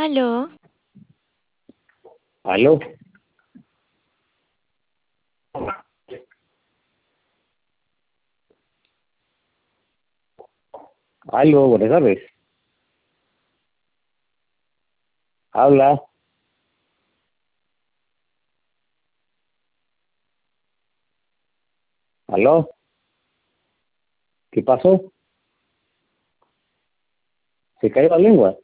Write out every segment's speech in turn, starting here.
Aló, Aló, aló, buenas tardes. Habla, aló, ¿qué pasó? ¿Se cayó la lengua?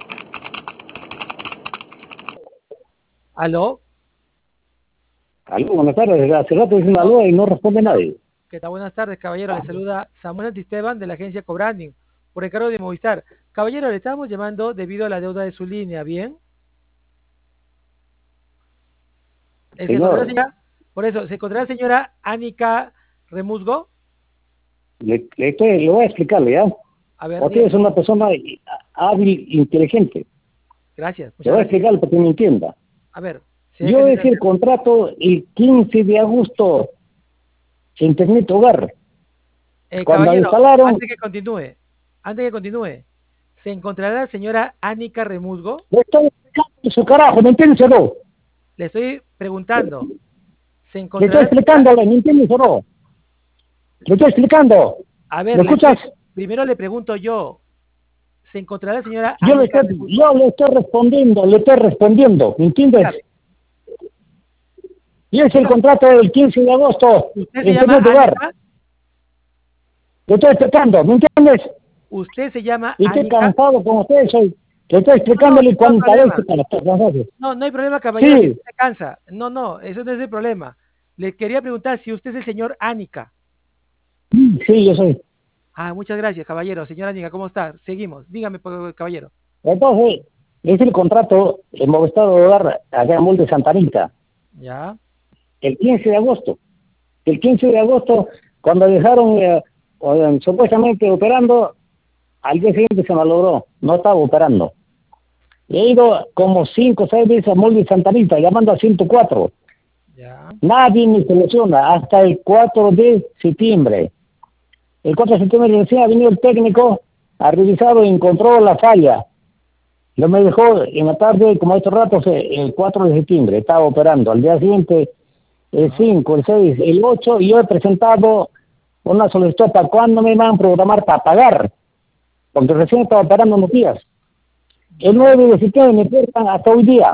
¿Aló? Aló, buenas tardes. Hace rato diciendo ¿Aló? aló y no responde nadie. ¿Qué tal? Buenas tardes, caballero. Le saluda Samuel Antisteban de la agencia Cobranding, por encargo de Movistar. Caballero, le estamos llamando debido a la deuda de su línea, ¿bien? ¿Se encontrará, Señor, señora? Por eso, ¿se encontrará señora Ánica Remusgo? le voy a explicarle, ¿ya? A ver, Usted es dígame. una persona hábil, inteligente. Gracias, Le muchas voy a gracias. explicar para que me entienda. A ver, si hay que Yo hice el entender. contrato el 15 de agosto en Internet Hogar. Cuando Caballero, instalaron, antes que continúe, ¿se encontrará la señora Ánica Remusgo? le estoy explicando su carajo, ¿me entiendes o no? Le estoy preguntando, ¿se Le estoy encontrará la señora? explicándole, ¿me entiendes o no? Le estoy explicando. A ver, ¿Me escuchas? primero le pregunto yo, ¿se encontrará la señora Yo Ánica Remusgo? le estoy respondiendo, ¿me entiendes? Dígame, Y es el dígame, contrato del 15 de agosto, ¿usted se en llama primer lugar. Ánica? Le estoy explicando, ¿me entiendes? ¿Usted se llama Y estoy Ánica? cansado con ustedes hoy. Le estoy No, no, explicándole no hay cuántas problema. veces para estar cansado. No, no hay problema, caballero, si Sí, usted se cansa. No, no, eso no es el problema. Le quería preguntar si usted es el señor Ánica. sí, yo soy. Ah, muchas gracias, caballero. Señora Ánica, ¿cómo está? Seguimos. Dígame, caballero. Entonces, es el contrato en Movistar de Hogar acá en Monte Santa Rita, Ya, el 15 de agosto. El 15 de agosto, cuando dejaron supuestamente operando, al día siguiente se malogró, no estaba operando. He ido como 5 o 6 veces a Molde Santa Rita, llamando a 104. ya. Nadie me soluciona hasta el 4 de septiembre. El 4 de septiembre recién ha venido el técnico, ha revisado y encontró la falla. Lo me dejó en la tarde, como estos ratos, el 4 de septiembre, estaba operando. Al día siguiente, el Ah, 5, el 6, el 8, y yo he presentado una solicitud para cuándo me van a programar para pagar, porque recién estaba operando unos días. El ya. 9 de septiembre me prestan hasta hoy día.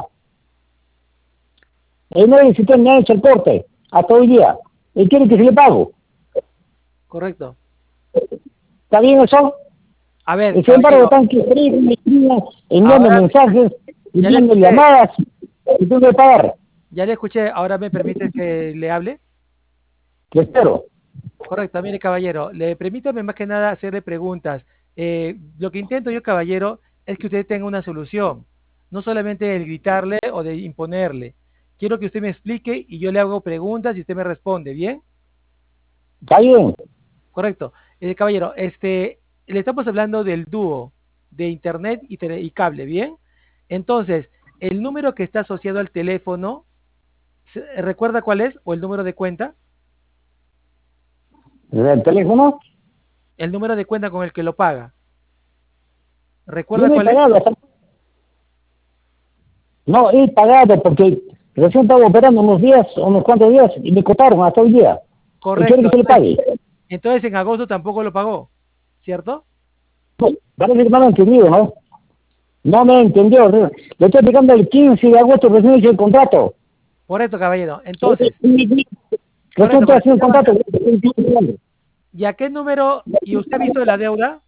El 9 de septiembre me han hecho el corte, hasta hoy día. ¿Y quiere que se le pago? Correcto. ¿Está bien eso? A ver, Y sin embargo, caballero, están que enviando ahora mensajes, ya le enviando escuché, llamadas, y tengo que pagar. ya le escuché. Ahora me permite que le hable. Lo espero. Correcto, mire, caballero, permítame más que nada hacerle preguntas. Lo que intento yo, caballero, es que usted tenga una solución, no solamente el gritarle o de imponerle. Quiero que usted me explique y yo le hago preguntas y usted me responde, ¿bien? Está bien. Correcto. Caballero, le estamos hablando del dúo de internet y cable, ¿bien? Entonces, el número que está asociado al teléfono, ¿recuerda cuál es? ¿O el número de cuenta? ¿El teléfono? El número de cuenta con el que lo paga. Yo ¿Recuerda no he cuál es? pagado. No, he pagado porque recién estaba operando unos días, unos cuantos días, y me cotaron hasta hoy día. ¿Y quiere que Correcto. se le pague? Entonces en agosto tampoco lo pagó, ¿cierto? No, parece que no lo han entendido, ¿no? No me entendió. Le estoy explicando el 15 de agosto recién hice el contrato. Correcto, caballero. Entonces, Recién correcto, estoy para haciendo el seguir contrato. avanzando. ¿Y a qué número? ¿Y usted ha visto la deuda?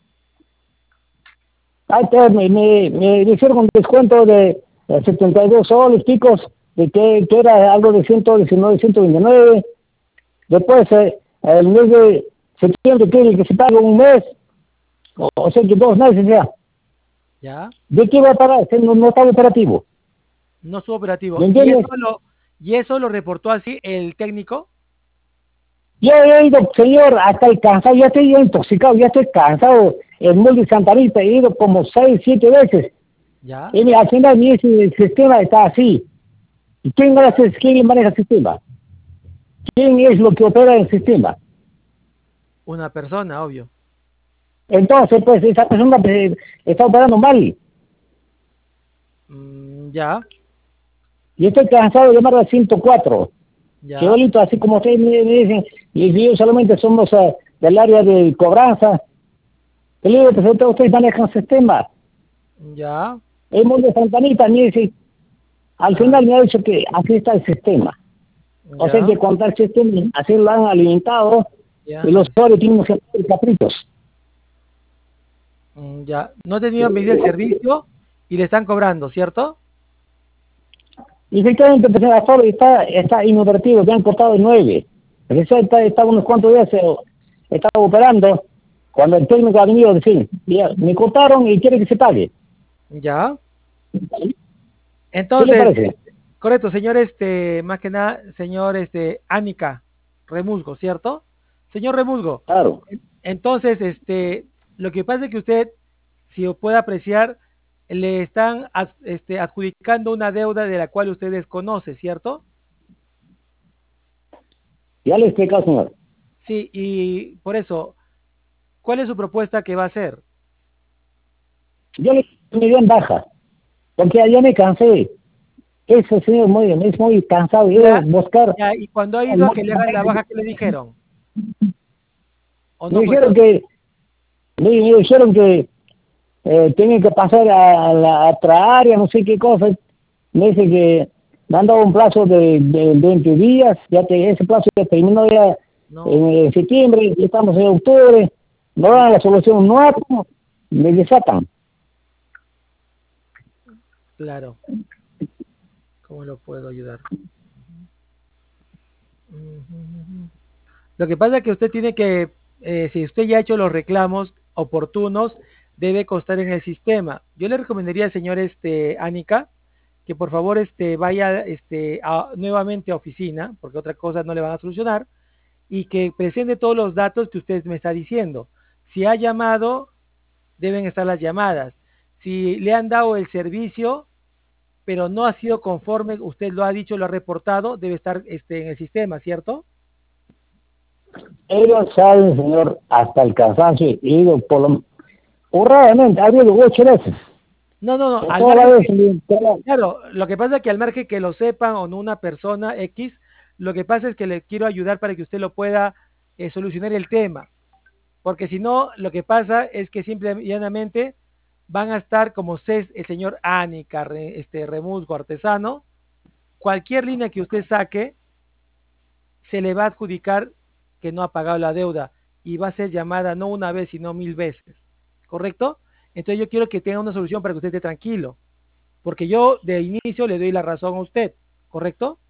Ahí está, me hicieron un descuento de 72 soles, picos, de que era algo de 119, 129. Después, el mes de septiembre quiere que se pague un mes, o sea que 2 meses ya. Ya, ¿De qué va a pagar? No, no está operativo. no estuvo operativo. ¿Me ¿Y entiendes? eso lo reportó así el técnico? Yo he ido, señor, hasta el cansado, ya estoy intoxicado, ya estoy cansado. El molde Santa Rita he ido como 6, 7 veces. Ya, Y al final el sistema está así. ¿Y quién maneja el sistema? ¿Quién es lo que opera el sistema? una persona, obvio. Entonces, pues, esa persona está operando mal. Ya, Y estoy cansado de llamar al 104. Que ya, bonito, así como ustedes me dicen, y yo solamente somos del área de cobranza. Yo le digo, pues ustedes manejan sistema. ya, El mundo de Santanita me dice, al ah, final me ha dicho que aquí está el sistema. O sea ya, que contar el sistema, así lo han alimentado, y ya, los usuarios tienen que hacer caprichos. ya. No ha tenido medida el servicio y le están cobrando, ¿cierto? Y efectivamente, pues, el aforo está inadvertido, que han cortado el 9. Recién está unos cuantos días, estaba operando, cuando el técnico ha venido a decir, ya, me cortaron y quiere que se pague. Ya. ¿Qué le Entonces, parece? correcto, señor, más que nada, señor, Ánica Remusgo, ¿cierto? Señor Remusgo, Claro. entonces, lo que pasa es que usted, si lo puede apreciar, le están adjudicando una deuda de la cual usted desconoce, ¿cierto? Ya le he explicado, señor. Sí, y por eso, ¿cuál es su propuesta que va a hacer? Yo me dio en baja, porque allá me cansé. Ese señor es muy cansado. Yo Ya, buscar, ya, y cuando ha ido a que le hagan la baja, ¿qué le dijeron? ¿O me no fue dijeron así? que, me dijeron que tienen que pasar a la otra área, no sé qué cosa. Me dice que me han dado un plazo de 20 días, ese plazo ya terminó ya No, en septiembre, ya estamos en octubre, no dan la solución, no, me desatan. claro, ¿cómo lo puedo ayudar? Lo que pasa es que usted tiene que, si usted ya ha hecho los reclamos oportunos, debe constar en el sistema. Yo le recomendaría al señor Ánica que por favor vaya nuevamente a oficina, porque otra cosa no le van a solucionar, y que presente todos los datos que usted me está diciendo. Si ha llamado, deben estar las llamadas. Si le han dado el servicio, pero no ha sido conforme, usted lo ha dicho, lo ha reportado, debe estar en el sistema, ¿cierto? Ellos saben, señor, hasta el cansancio, y digo, honradamente, ha habido 8 veces. No, no, no, al Toda la margen vez, que, claro, lo que pasa es que al margen que lo sepan o no una persona X, lo que pasa es que le quiero ayudar para que usted lo pueda solucionar el tema, porque si no, lo que pasa es que simple y llanamente van a estar como el señor Ánica, Remusgo, Artesano, cualquier línea que usted saque, se le va a adjudicar que no ha pagado la deuda y va a ser llamada no una vez, sino 1000 veces, ¿correcto? Entonces yo quiero que tenga una solución para que usted esté tranquilo, porque yo de inicio le doy la razón a usted, ¿correcto?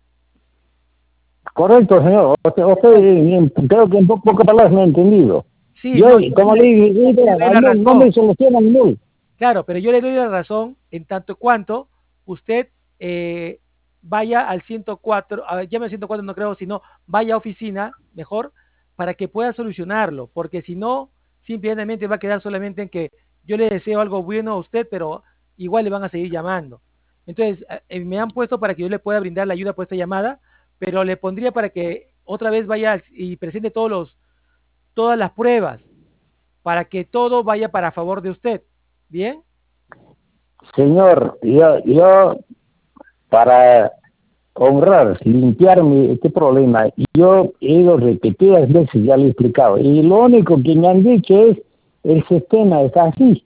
correcto, señor. Creo que en pocas palabras me he entendido. Sí, Yo, no, yo como le yo dije, le doy la no me razón, solucionan nada. claro, pero yo le doy la razón en tanto cuanto usted vaya al 104, llame al 104 no creo, sino vaya a oficina, mejor, para que pueda solucionarlo, porque si no, simplemente va a quedar solamente en que yo le deseo algo bueno a usted, pero igual le van a seguir llamando. Entonces, me han puesto para que yo le pueda brindar la ayuda por esta llamada, pero le pondría para que otra vez vaya y presente todas las pruebas, para que todo vaya para favor de usted. ¿Bien? Señor, yo para honrar, limpiar este problema, yo he ido repetidas veces, ya lo he explicado, y lo único que me han dicho es, el sistema está así.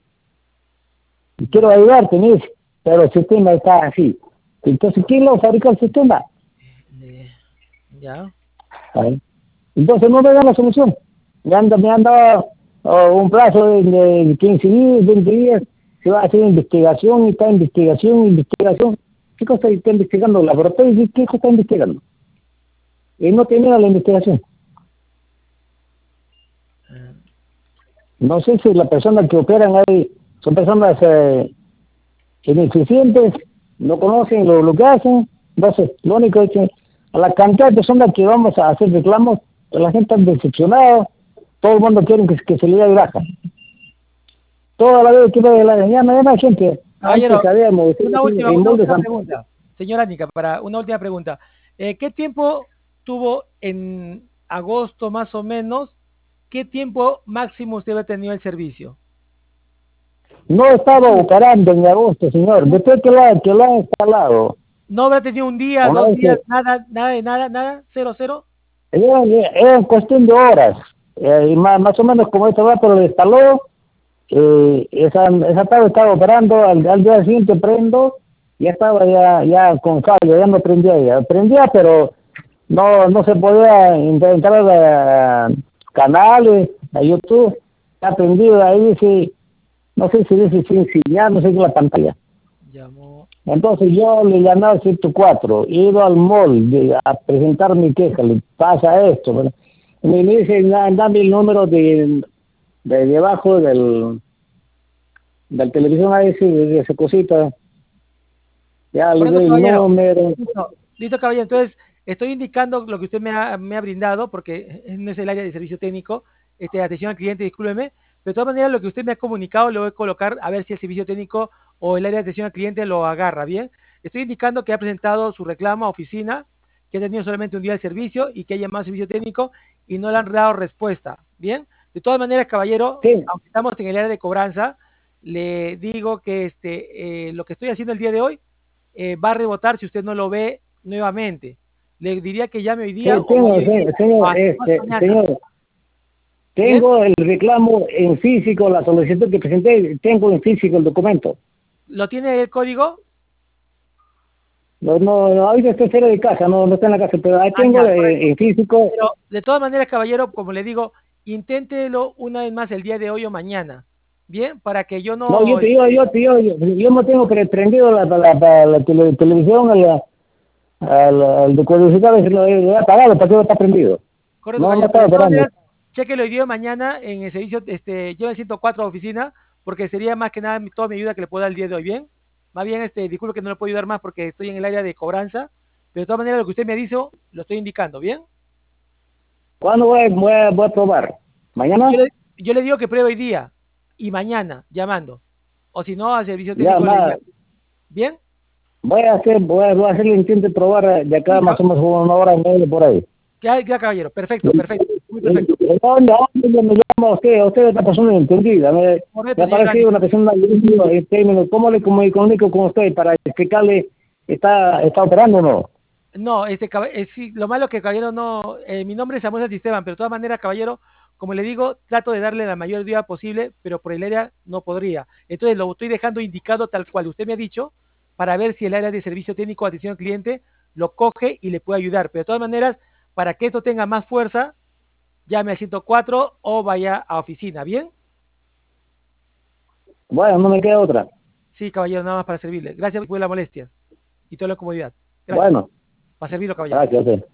Y quiero Ya, ayudarte, me dice, pero el sistema está así. Entonces, ¿quién lo fabrica el sistema? eh, ya, ¿Sabe? Entonces no me dan la solución. Me han dado un plazo de 15 días, 20 días, se va a hacer investigación, y está investigación, investigación. ¿Qué cosa está investigando el laboratorio? ¿Qué cosa está investigando? Y no termina la investigación. eh, No sé si las personas que operan ahí son personas ineficientes, no conocen lo que hacen. Entonces, lo único es que a la cantidad de personas que vamos a hacer reclamos, la gente está decepcionada, todo el mundo quiere que se le dé baja. Toda la vez que veo la mañana, gente, antes caballero, sabíamos, en una donde última San pregunta, señora Nica, para una última pregunta. ¿Qué tiempo tuvo en agosto más o menos? ¿Qué tiempo máximo usted ha tenido el servicio? No estaba operando en agosto, señor. Después que lo han instalado. ¿No habrá tenido un día, Una 2 días, vez nada, nada de nada, nada? ¿Cero, cero? era cuestión de horas. Y más o menos como este rato lo instaló, esa tarde estaba operando, al día siguiente prendo, ya estaba ya con fallo, ya no prendía, pero no se podía entrar a canales, a YouTube, está prendido ahí, dice, no sé si dice sin señal, no sé qué la pantalla. Llamó. Entonces yo le llamé al 104, he ido al mall a presentar mi queja, le pasa esto, ¿verdad? Y me dice, dame el número de debajo del televisión ahí, sí, de esa cosita, ya le Por eso, doy el caballero. número. Listo, listo, caballero. Entonces, estoy indicando lo que usted me ha brindado, porque no es el área de servicio técnico, atención al cliente, discúlpeme. Pero de todas maneras, lo que usted me ha comunicado lo voy a colocar a ver si el servicio técnico o el área de atención al cliente lo agarra, ¿bien? Estoy indicando que ha presentado su reclamo a oficina, que ha tenido solamente un día de servicio y que ha llamado al servicio técnico y no le han dado respuesta, ¿bien? De todas maneras, caballero, Sí, aunque estamos en el área de cobranza, le digo que lo que estoy haciendo el día de hoy va a rebotar si usted no lo ve nuevamente. Le diría que llame hoy sí, día o tengo, vaya hoy día o señor, hasta mañana. señor, ¿Bien? tengo el reclamo en físico, la solicitud que presenté, tengo en físico el documento. ¿Lo tiene el código? No, ahorita estoy fuera de casa, no está en la casa, pero ahí Ah, tengo ya, correcto. en físico. Pero de todas maneras, caballero, como le digo, inténtelo una vez más el día de hoy o mañana. ¿Bien? Para que yo No, no, yo no tengo prendido la televisión, al decodificador, lo he apagado, ¿para qué está prendido? correcto, No caballero, pero estaba de todas operando. maneras, chequelo hoy día o mañana en el servicio, lleva el 104 a oficina, porque sería más que nada toda mi ayuda que le puedo dar el día de hoy, ¿bien? Más bien, disculpe que no le puedo ayudar más porque estoy en el área de cobranza, pero de todas maneras lo que usted me dijo, lo estoy indicando, ¿bien? ¿Cuándo voy a probar? ¿Mañana? Yo le digo que pruebe hoy día y mañana llamando, o si no, al servicio Ya, técnico le diría, ¿bien? voy a hacer el intento de probar de acá Sí, más o menos una hora y media por ahí. ya, caballero, perfecto, perfecto, muy perfecto. ¿De dónde me llama usted? Usted es una persona entendida. Me Correcto, ha señor parecido Ángel. una persona en términos, ¿cómo le comunico con usted para explicarle, está operando o no? No, sí, lo malo que caballero no, mi nombre es Samuel Santisteban, pero de todas maneras, caballero, como le digo, trato de darle la mayor ayuda posible, pero por el área no podría. Entonces lo estoy dejando indicado tal cual usted me ha dicho, para ver si el área de servicio técnico de atención al cliente lo coge y le puede ayudar. Pero de todas maneras, para que esto tenga más fuerza, llame al 104 o vaya a oficina, ¿bien? Bueno, no me queda otra. Sí, caballero, nada más para servirle. Gracias por la molestia y toda la comodidad. Gracias. Bueno, Para servirlo, caballero. gracias.